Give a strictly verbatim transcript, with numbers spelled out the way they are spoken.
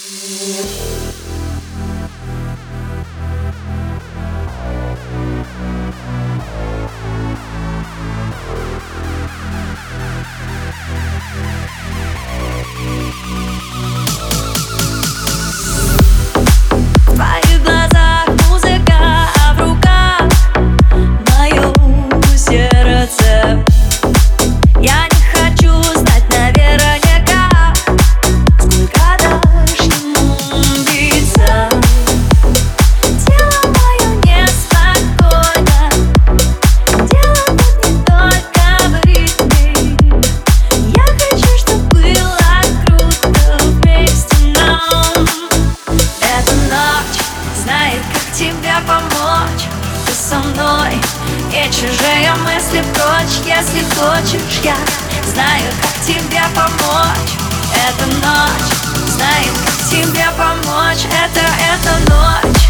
В твоих глазах музыка, а в руках мое сердце. Я не хочу знать наверняка, сколько дашь ему биться. Тело мое неспокойно, дело тут не только в ритме. Я хочу, чтоб было круто вместе нам. Эта ночь знает, как тебе помочь. Ты со мной и чужие мысли прочь. Если хочешь, я знаю, как тебе помочь. Эта ночь знает, как тебе помочь. Это, эта ночь.